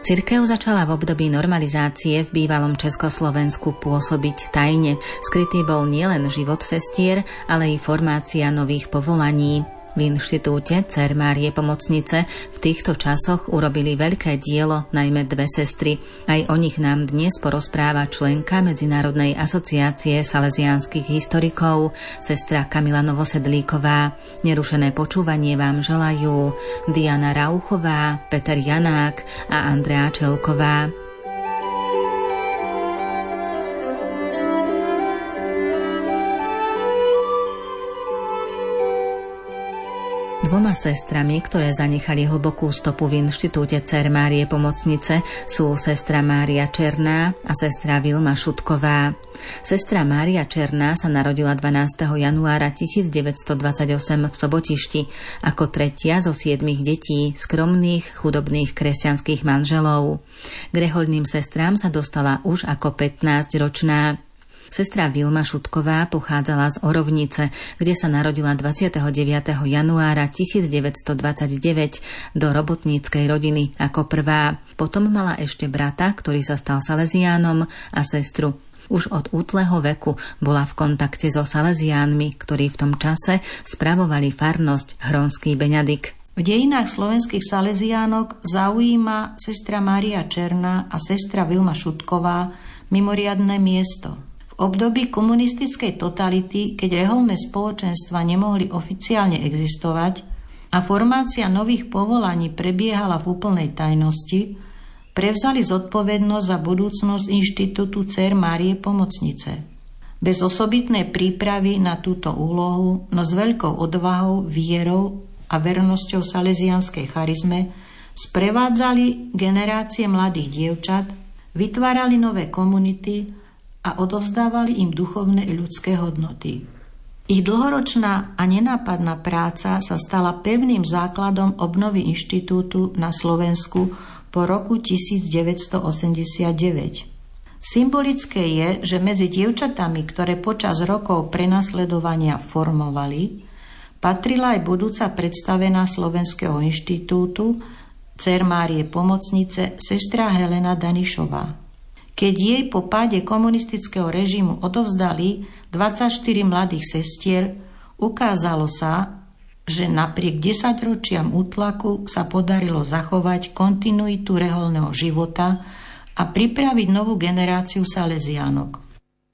Cirkev začala v období normalizácie v bývalom Československu pôsobiť tajne. Skrytý bol nielen život sestier, ale i formácia nových povolaní. V inštitúte Dcér Márie Pomocnice v týchto časoch urobili veľké dielo najmä dve sestry. Aj o nich nám dnes porozpráva členka Medzinárodnej asociácie salesiánskych historikov, sestra Kamila Novosedlíková. Nerušené počúvanie vám želajú Diana Rauchová, Peter Janák a Andrea Čelková. Dvoma sestrami, ktoré zanechali hlbokú stopu v inštitúte Dcér Márie Pomocnice, sú sestra Mária Černá a sestra Vilma Šutková. Sestra Mária Černá sa narodila 12. januára 1928 v Sobotišti ako tretia zo 7 detí skromných, chudobných kresťanských manželov. K rehoľným sestrám sa dostala už ako 15-ročná. Sestra Vilma Šutková pochádzala z Orovnice, kde sa narodila 29. januára 1929 do robotníckej rodiny ako prvá. Potom mala ešte brata, ktorý sa stal saleziánom, a sestru. Už od útleho veku bola v kontakte so saleziánmi, ktorí v tom čase spravovali farnosť Hronský Beňadik. V dejinách slovenských saleziánok zaujíma sestra Mária Černá a sestra Vilma Šutková mimoriadne miesto. V období komunistickej totality, keď reholné spoločenstva nemohli oficiálne existovať a formácia nových povolaní prebiehala v úplnej tajnosti, prevzali zodpovednosť za budúcnosť inštitútu Dcér Márie Pomocnice. Bez osobitnej prípravy na túto úlohu, no s veľkou odvahou, vierou a vernosťou salesianskej charizme sprevádzali generácie mladých dievčat, vytvárali nové komunity a odovzdávali im duchovné ľudské hodnoty. Ich dlhoročná a nenápadná práca sa stala pevným základom obnovy inštitútu na Slovensku po roku 1989. Symbolické je, že medzi dievčatami, ktoré počas rokov prenasledovania formovali, patrila aj budúca predstavená Slovenského inštitútu Dcér Márie Pomocnice sestra Helena Danišová. Keď jej po páde komunistického režimu odovzdali 24 mladých sestier, ukázalo sa, že napriek 10-ročiam útlaku sa podarilo zachovať kontinuitu reholného života a pripraviť novú generáciu saleziánok.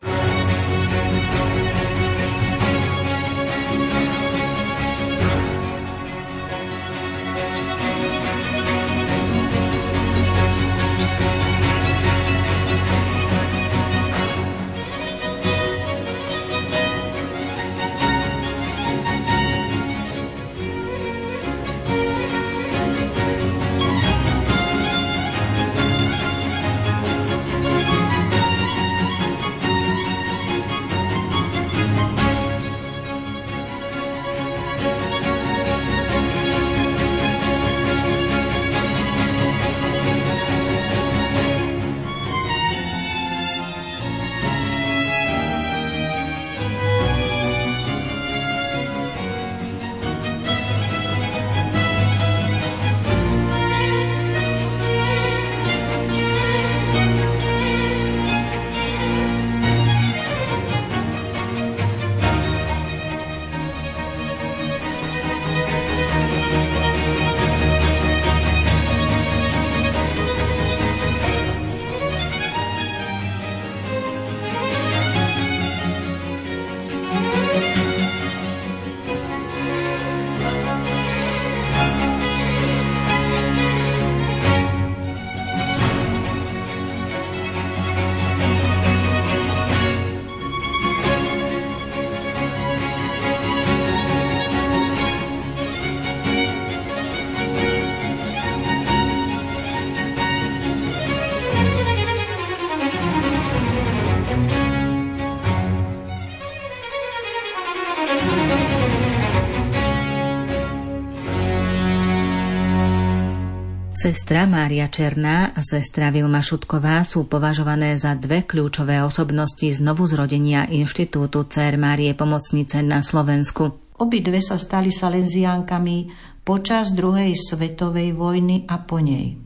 Sestra Mária Černá a sestra Vilma Šutková sú považované za dve kľúčové osobnosti znovuzrodenia inštitútu Dcér Márie Pomocnice na Slovensku. Obidve sa stali saleziánkami počas druhej svetovej vojny a po nej.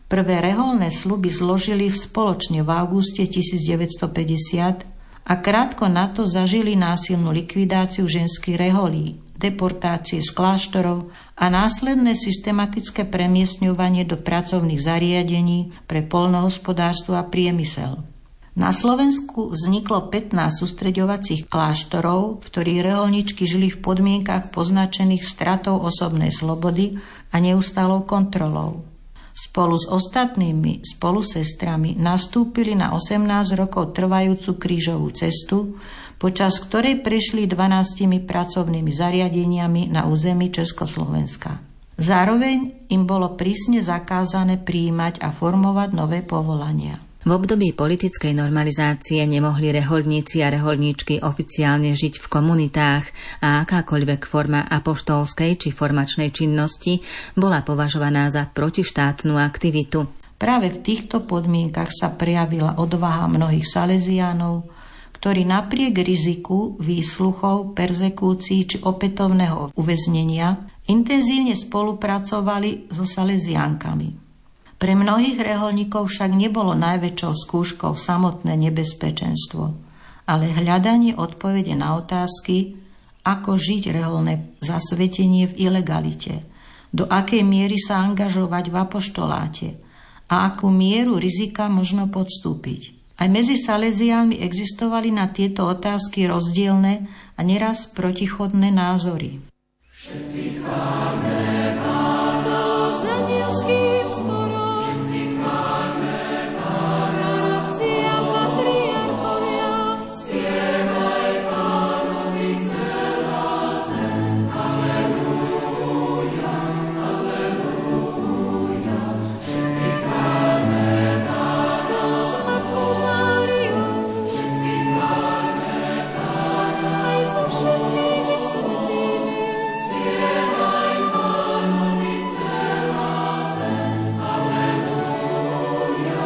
Prvé reholné sľuby zložili spoločne v auguste 1950 a krátko na to zažili násilnú likvidáciu ženských reholí, deportácie z kláštorov a následné systematické premiestňovanie do pracovných zariadení pre poľnohospodárstvo a priemysel. Na Slovensku vzniklo 15 sústreďovacích kláštorov, v ktorých reholničky žili v podmienkach poznačených stratou osobnej slobody a neustálou kontrolou. Spolu s ostatnými spolusestrami nastúpili na 18 rokov trvajúcu krížovú cestu, počas ktorej prešli 12 pracovnými zariadeniami na území Československa. Zároveň im bolo prísne zakázané prijímať a formovať nové povolania. V období politickej normalizácie nemohli rehoľníci a rehoľníčky oficiálne žiť v komunitách a akákoľvek forma apoštolskej či formačnej činnosti bola považovaná za protištátnu aktivitu. Práve v týchto podmienkach sa prejavila odvaha mnohých saleziánov, ktorí napriek riziku výsluchov, perzekúcií či opätovného uväznenia intenzívne spolupracovali so saleziánkami. Pre mnohých reholníkov však nebolo najväčšou skúškou samotné nebezpečenstvo, ale hľadanie odpovede na otázky, ako žiť reholné zasvetenie v ilegalite, do akej miery sa angažovať v apoštoláte a akú mieru rizika možno podstúpiť. Aj medzi saleziánmi existovali na tieto otázky rozdielne a neraz protichodné názory. Všetci chváľme Pána, spolu s anielským zborom. Všetci chváľme Pána, proroci a patriarchovia. Spievaj Pánovi celá zem. Halelúja, halelúja. Všetci chváľme Pána, spolu s Matkou Máriou. Všetci chváľme Pána, aj so všetkými svätými. Spievaj Pánovi celá zem. Halelúja,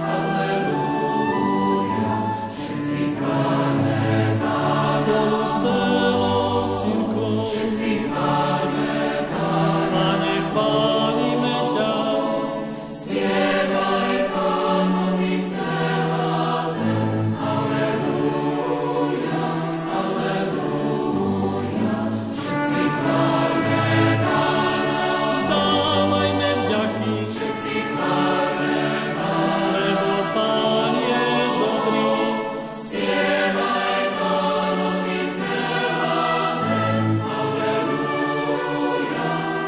halelúja. Všetci chváľme Pána, spolu s celou cirkvou. Všetci chváľme Pána, a nech chválime ťa. Spievaj Pánovi celá zem. Halelúja, halelúja. Všetci chváľme Pána, vzdávajme vďaky. Všetci chváľme Pána, lebo Pán je dobrý. Spievaj Pánovi celá zem. Halelúja,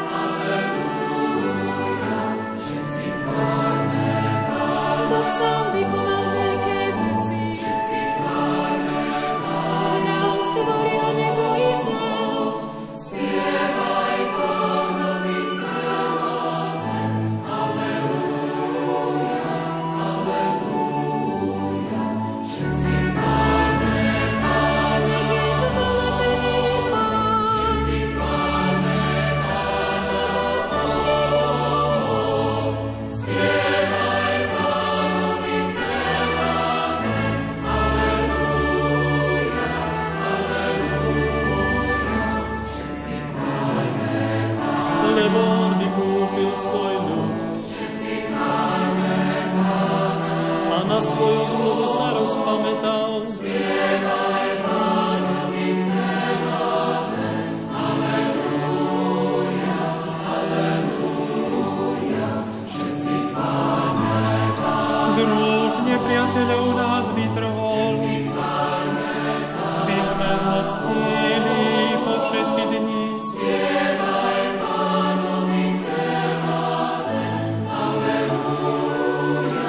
halelúja. Všetci chváľme Pána, Boh sám vykonal veľké veci. Všetci chváľme Pána, on stvoril nebo i zem. Spievaj Pánovi celá zem. Halelúja, halelúja. Všetci chváľme Pána, nech je zvelebený Pán. Všetci chváľme Pána, lebo navštívil svoj ľud. Spievaj Pánovi celá zem. Halelúja, halelúja. Všetci chváľme Pána, lebo on vykúpil svoj ľud. Všetci chváľme Pána, a na svoju zmluvu sa rozpamätal. Spievaj Pánovi celá zem. Halelúja, halelúja. Všetci chváľme Pána, z rúk nepriateľov nás vytrhol. My sme ho ctili po všetky dni. Spievaj Pánovi celá zem. Halelúja,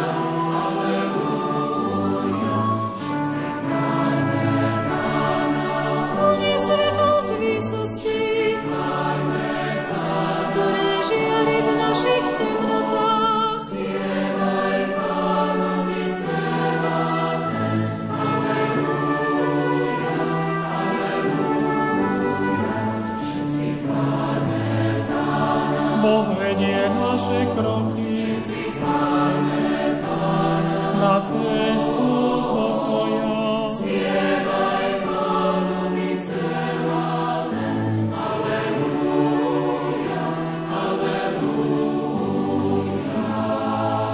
halelúja. Všetci chváľme Pána, oni svetlo z výsosti. Chváľme Pána, ktoré žiari v našich temnotách. Spievaj Pánovi celá zem. Halelúja, halelúja. Všetci chváľme Pána, Boh vedie naše kroky. Všetci chváľme Pána, na cestu pokoja. Spievaj Pánovi celá zem. Halelúja, halelúja.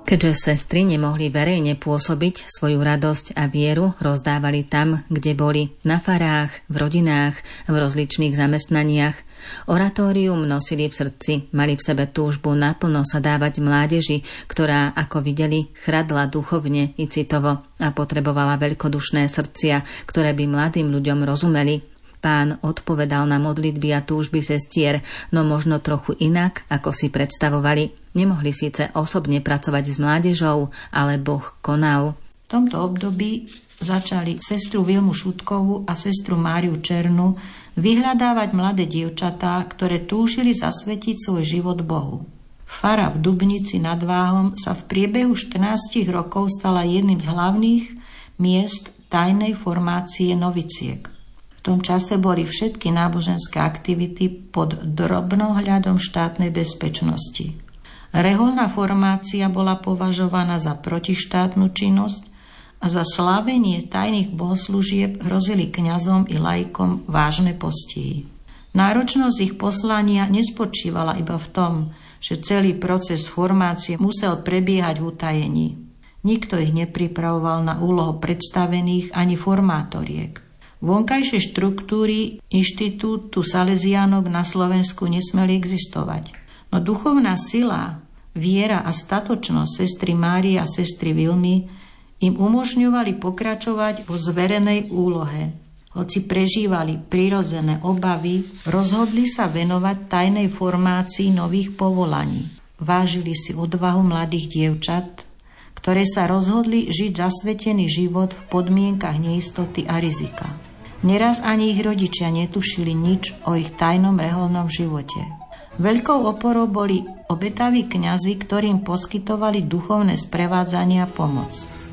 Keďže sestry nemohli verejne pôsobiť svoju radosť a vieru, rozdávali tam, kde boli, na farách, v rodinách, v rozličných zamestnaniach. Oratórium nosili v srdci, mali v sebe túžbu naplno sa dávať mládeži, ktorá, ako videli, chradla duchovne i citovo a potrebovala veľkodušné srdcia, ktoré by mladým ľuďom rozumeli. Pán odpovedal na modlitby a túžby sestier, no možno trochu inak, ako si predstavovali. Nemohli síce osobne pracovať s mládežou, ale Boh konal. V tomto období začali sestru Vilmu Šutkovú a sestru Máriu Černu vyhľadávať mladé dievčatá, ktoré túžili zasvetiť svoj život Bohu. Fara v Dubnici nad Váhom sa v priebehu 14 rokov stala jedným z hlavných miest tajnej formácie noviciek. V tom čase boli všetky náboženské aktivity pod drobnohľadom štátnej bezpečnosti. Reholná formácia bola považovaná za protištátnu činnosť a za slávenie tajných bohoslúžieb hrozili kňazom i laikom vážne postihy. Náročnosť ich poslania nespočívala iba v tom, že celý proces formácie musel prebiehať v utajení. Nikto ich nepripravoval na úlohu predstavených ani formátoriek. Vonkajšie štruktúry inštitútu Salesiánok na Slovensku nesmeli existovať. No duchovná sila, viera a statočnosť sestry Márie a sestry Vilmy im umožňovali pokračovať vo zverenej úlohe. Hoci prežívali prirodzené obavy, rozhodli sa venovať tajnej formácii nových povolaní. Vážili si odvahu mladých dievčat, ktoré sa rozhodli žiť zasvetený život v podmienkach neistoty a rizika. Neraz ani ich rodičia netušili nič o ich tajnom reholnom živote. Veľkou oporou boli obetaví kňazi, ktorým poskytovali duchovné sprevádzanie a pomoc.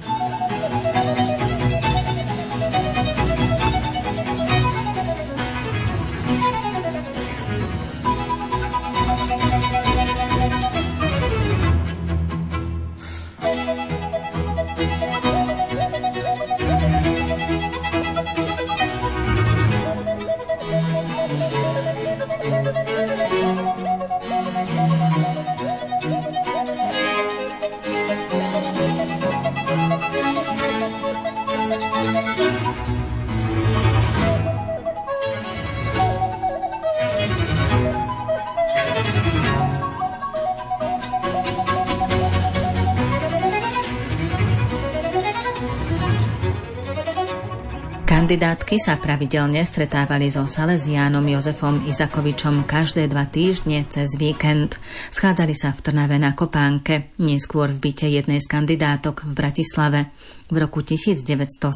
Kandidátky sa pravidelne stretávali so Salesiánom Jozefom Izakovičom každé 2 týždne cez víkend. Schádzali sa v Trnave na Kopánke, neskôr v byte jednej z kandidátok v Bratislave. V roku 1976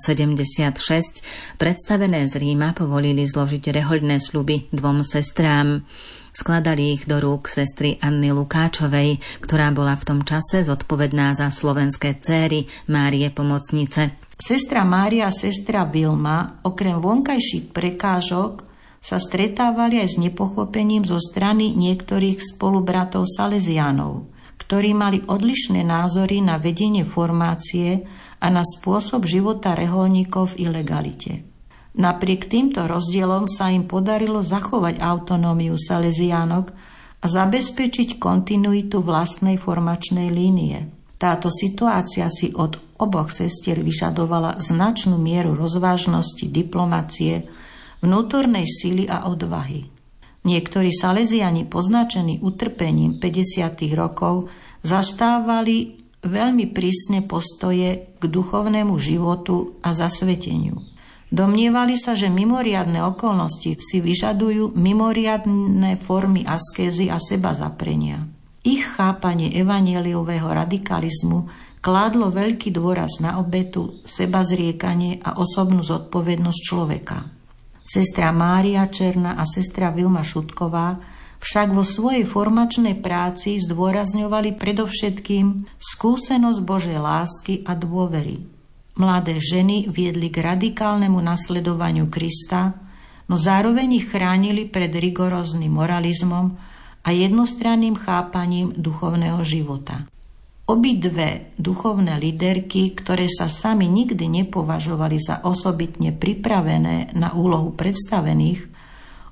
predstavené z Ríma povolili zložiť rehoľné sľuby 2 sestrám. Skladali ich do rúk sestry Anny Lukáčovej, ktorá bola v tom čase zodpovedná za slovenské céry Márie Pomocnice. Sestra Mária a sestra Vilma okrem vonkajších prekážok sa stretávali aj s nepochopením zo strany niektorých spolubratov Salesiánov, ktorí mali odlišné názory na vedenie formácie a na spôsob života reholníkov v ilegalite. Napriek týmto rozdielom sa im podarilo zachovať autonómiu Salesiánok a zabezpečiť kontinuitu vlastnej formačnej línie. Táto situácia si od oboch sestier vyžadovala značnú mieru rozvážnosti, diplomacie, vnútornej sily a odvahy. Niektorí Salesiani poznačení utrpením 50. rokov zastávali veľmi prísne postoje k duchovnému životu a zasveteniu. Domnievali sa, že mimoriadne okolnosti si vyžadujú mimoriadne formy askézy a sebazaprenia. Ich chápanie evanjeliového radikalizmu kládlo veľký dôraz na obetu, sebazriekanie a osobnú zodpovednosť človeka. Sestra Mária Černá a sestra Vilma Šutková však vo svojej formačnej práci zdôrazňovali predovšetkým skúsenosť Božej lásky a dôvery. Mladé ženy viedli k radikálnemu nasledovaniu Krista, no zároveň ich chránili pred rigoróznym moralizmom a jednostranným chápaním duchovného života. Obidve duchovné líderky, ktoré sa sami nikdy nepovažovali za osobitne pripravené na úlohu predstavených,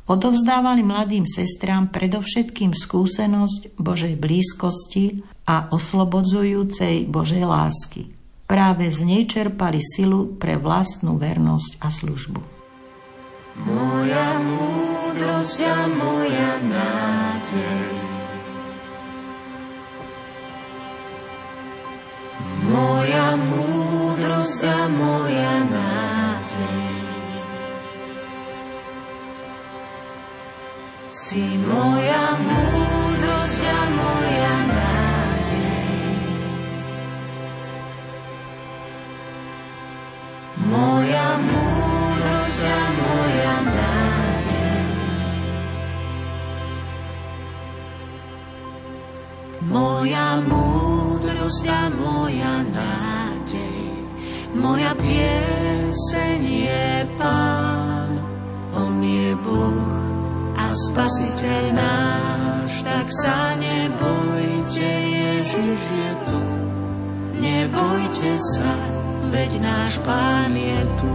Odovzdávali mladým sestrám predovšetkým skúsenosť Božej blízkosti a oslobodzujúcej Božej lásky. Práve z nej čerpali silu pre vlastnú vernosť a službu. Moja múdrosť a moja nádej, moja múdrosť a moja nádej, si moja múdrosť a moja nádej, moja múdrosť a moja nádej, moja múdrosť a moja nádej, moja pieseň je Pán, on je Boh a Spasiteľ náš, tak sa nebojte, Ježiš je tu. Nebojte sa, veď náš Pán je tu.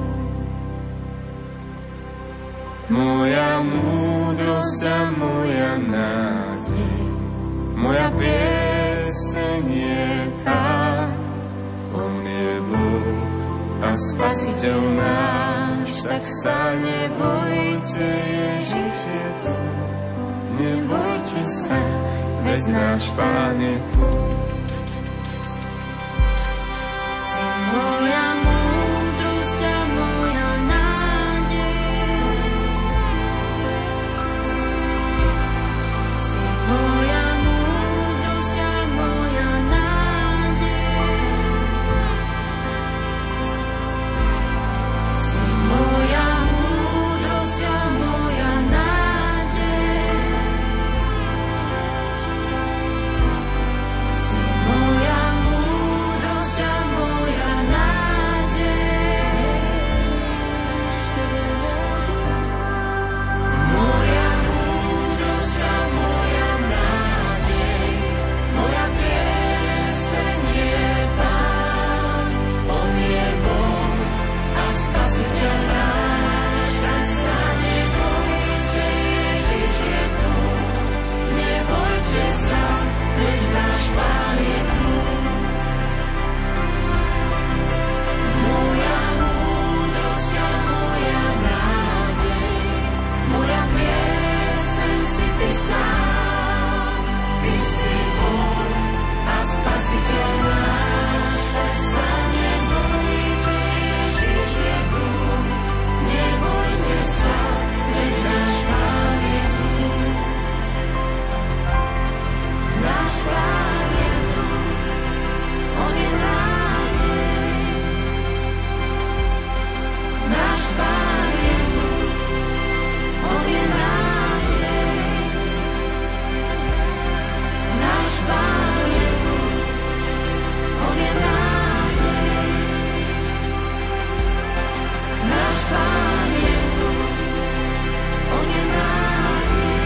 Moja múdrosť a moja nádej, moja pieseň je Pán, on je Boh a Spasiteľ náš, tak sa nebojte, Ježiš je tu. Nebojte sa, veď náš Pán je tu. Si moja múdrosť a moja nádej, si moja múdrosť a moja nádej, si moja múdrosť a moja nádej, si moja múdrosť a moja nádej, moja múdrosť a moja nádej, moja pieseň je Pán, on je Boh a Spasiteľ náš, tak sa nebojte, Ježiš je tu. Nebojte sa, veď náš Pán je tu. Moja múdrosť a moja nádej, moja pieseň si ty sám. Ty si Boh a Spasiteľ náš, tak sa nebojte, Ježiš je tu. Nebojte sa, veď náš Pán je tu. Náš Pán je tu, on je nádej. Náš Pán je tu, on je nádej. Náš Pán je tu, on je nádej. Náš Pán je tu, on je nádej.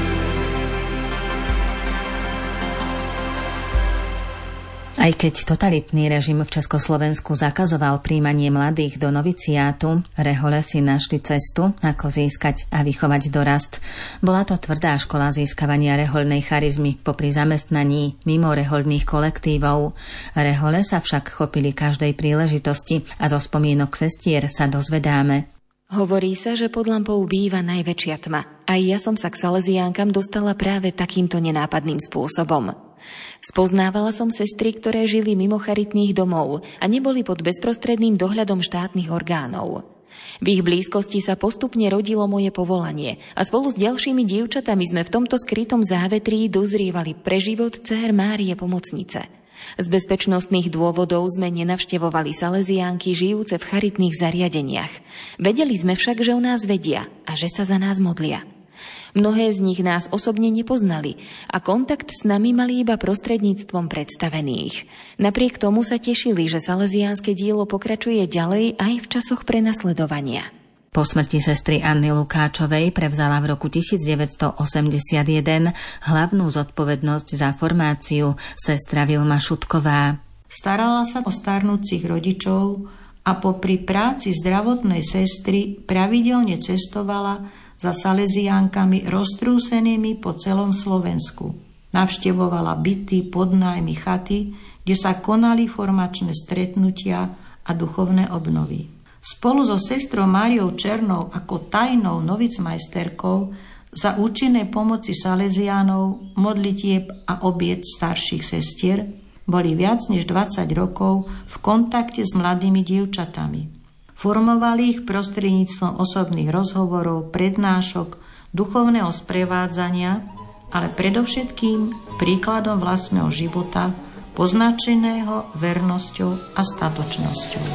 Aj keď totalitný režim v Československu zakazoval príjmanie mladých do noviciátu, rehole si našli cestu, ako získať a vychovať dorast. Bola to tvrdá škola získavania rehoľnej charizmy popri zamestnaní mimo rehoľných kolektívov. Rehole sa však chopili každej príležitosti a zo spomienok sestier sa dozvedáme. Hovorí sa, že pod lampou býva najväčšia tma. Aj ja som sa k saleziánkam dostala práve takýmto nenápadným spôsobom. Spoznávala som sestry, ktoré žili mimo charitných domov a neboli pod bezprostredným dohľadom štátnych orgánov. V ich blízkosti sa postupne rodilo moje povolanie a spolu s ďalšími dievčatami sme v tomto skrytom závetrí dozrievali pre život dcér Márie Pomocnice. Z bezpečnostných dôvodov sme nenavštevovali saleziánky žijúce v charitných zariadeniach. Vedeli sme však, že o nás vedia a že sa za nás modlia. Mnohé z nich nás osobne nepoznali a kontakt s nami mali iba prostredníctvom predstavených. Napriek tomu sa tešili, že salesiánske dielo pokračuje ďalej aj v časoch prenasledovania. Po smrti sestry Anny Lukáčovej prevzala v roku 1981 hlavnú zodpovednosť za formáciu sestra Vilma Šutková. Starala sa o starnúcich rodičov a popri práci zdravotnej sestry pravidelne cestovala s za saleziánkami roztrúsenými po celom Slovensku. Navštevovala byty, podnájmy, chaty, kde sa konali formačné stretnutia a duchovné obnovy. Spolu so sestrou Máriou Černou ako tajnou novicmajsterkou za účinnej pomoci saleziánov, modlitieb a obiet starších sestier boli viac než 20 rokov v kontakte s mladými dievčatami. Formovali ich prostredníctvom osobných rozhovorov, prednášok, duchovného sprevádzania, ale predovšetkým príkladom vlastného života, poznačeného vernosťou a statočnosťou.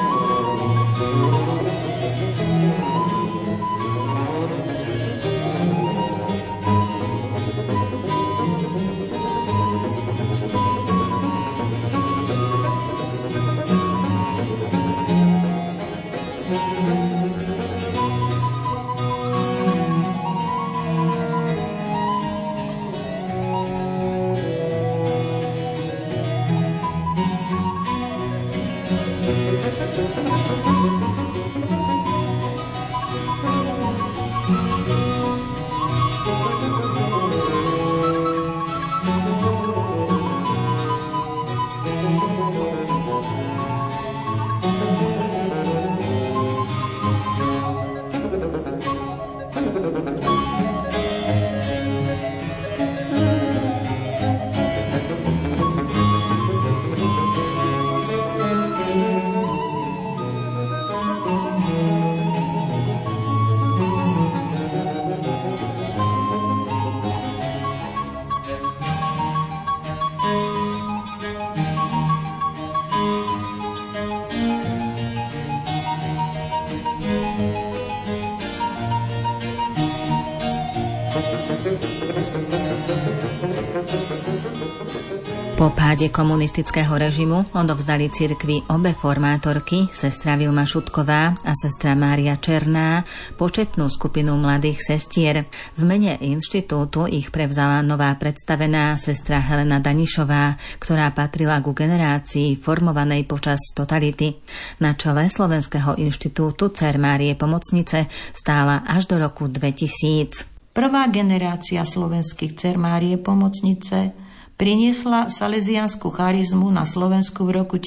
Po páde komunistického režimu odovzdali cirkvi obe formátorky, sestra Vilma Šutková a sestra Mária Černá, početnú skupinu mladých sestier. V mene inštitútu ich prevzala nová predstavená sestra Helena Danišová, ktorá patrila ku generácii formovanej počas totality. Na čele Slovenského inštitútu Dcer Márie Pomocnice stála až do roku 2000. Prvá generácia slovenských Dcer Márie Pomocnice priniesla salesiánsku charizmu na Slovensku v roku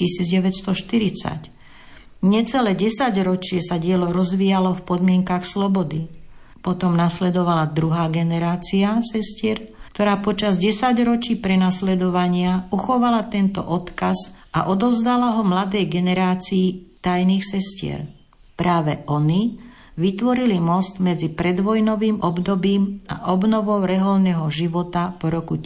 1940. Necelé 10 ročie sa dielo rozvíjalo v podmienkach slobody. Potom nasledovala druhá generácia sestier, ktorá počas 10 ročí prenasledovania uchovala tento odkaz a odovzdala ho mladej generácii tajných sestier. Práve oni vytvorili most medzi predvojnovým obdobím a obnovou reholného života po roku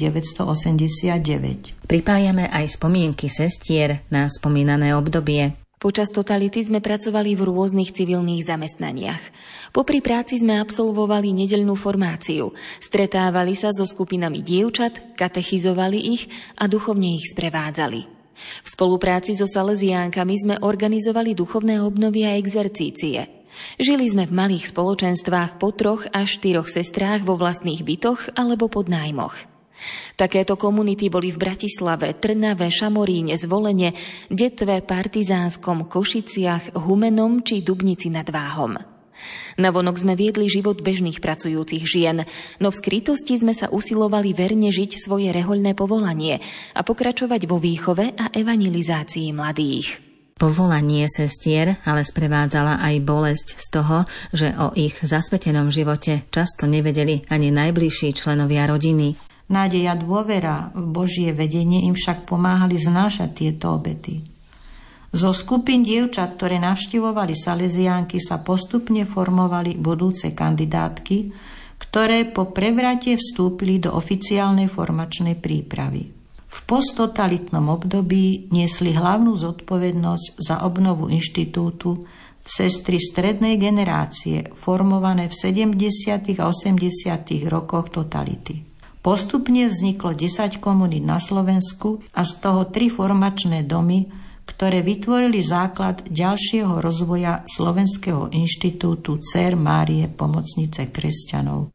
1989. Pripájame aj spomienky sestier na spomínané obdobie. Počas totality sme pracovali v rôznych civilných zamestnaniach. Popri práci sme absolvovali nedeľnú formáciu, stretávali sa so skupinami dievčat, katechizovali ich a duchovne ich sprevádzali. V spolupráci so saleziánkami sme organizovali duchovné obnovy a exercície. Žili sme v malých spoločenstvách po 3 až 4 sestrách vo vlastných bytoch alebo pod nájmoch. Takéto komunity boli v Bratislave, Trnave, Šamoríne, Zvolene, Detve, Partizánskom, Košiciach, Humenom či Dubnici nad Váhom. Navonok sme viedli život bežných pracujúcich žien, no v skrytosti sme sa usilovali verne žiť svoje rehoľné povolanie a pokračovať vo výchove a evangelizácii mladých. Povolanie sestier ale sprevádzala aj bolesť z toho, že o ich zasvetenom živote často nevedeli ani najbližší členovia rodiny. Nádej a dôvera v Božie vedenie im však pomáhali znášať tieto obety. Zo skupín dievčat, ktoré navštevovali saleziánky, sa postupne formovali budúce kandidátky, ktoré po prevrate vstúpili do oficiálnej formačnej prípravy. V posttotalitnom období niesli hlavnú zodpovednosť za obnovu inštitútu sestry strednej generácie, formované v 70. a 80. rokoch totality. Postupne vzniklo 10 komunít na Slovensku a z toho 3 formačné domy, ktoré vytvorili základ ďalšieho rozvoja Slovenského inštitútu Dcer Márie Pomocnice kresťanov.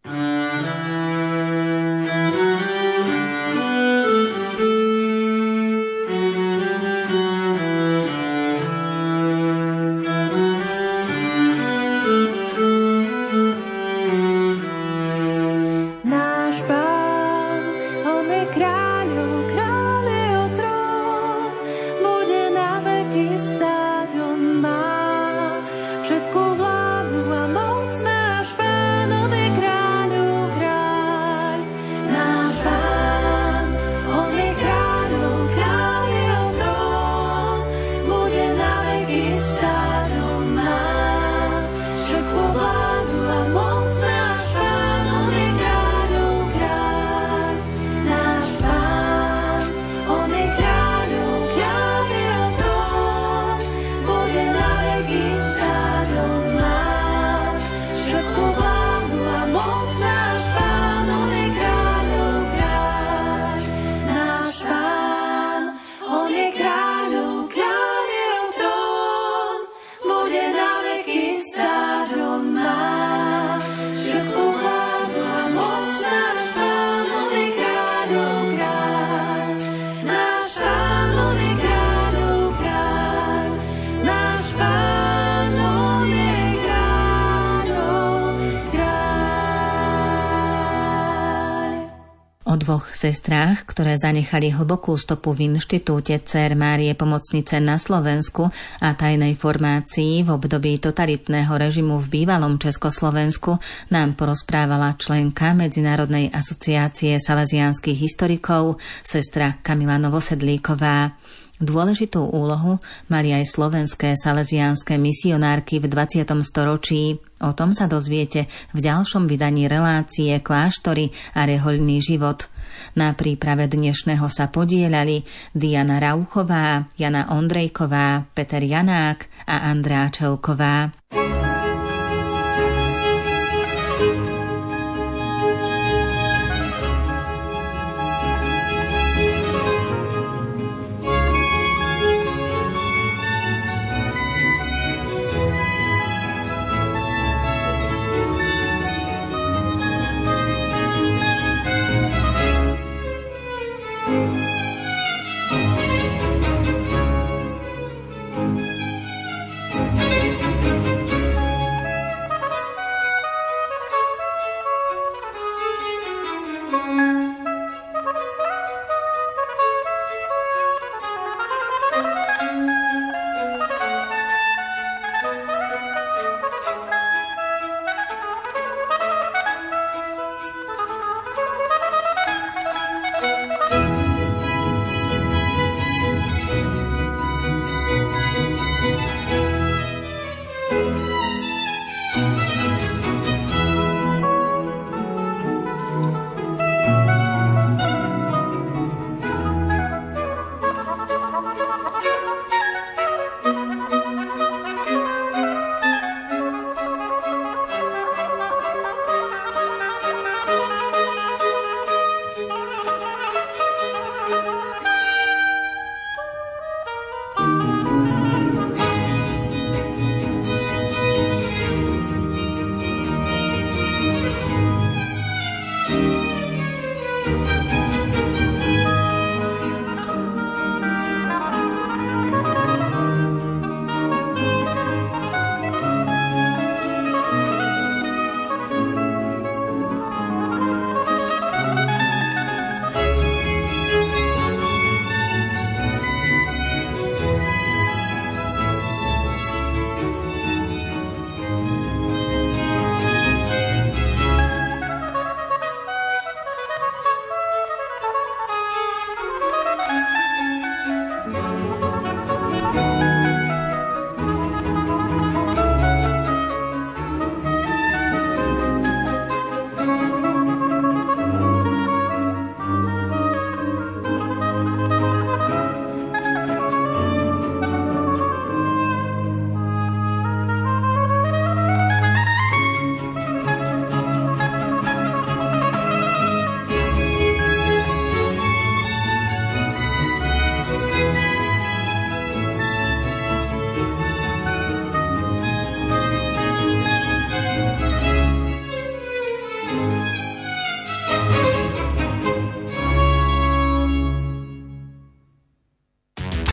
dvoch sestrách, ktoré zanechali hlbokú stopu v inštitúte Dcér Márie Pomocnice na Slovensku a tajnej formácii v období totalitného režimu v bývalom Československu, nám porozprávala členka Medzinárodnej asociácie salesiánskych historikov, sestra Kamila Novosedlíková. Dôležitú úlohu mali aj slovenské salesiánske misionárky v 20. storočí. O tom sa dozviete v ďalšom vydaní relácie Kláštory a rehoľný život. Na príprave dnešného sa podieľali Diana Rauchová, Jana Ondrejková, Peter Janák a Andrá Čelková.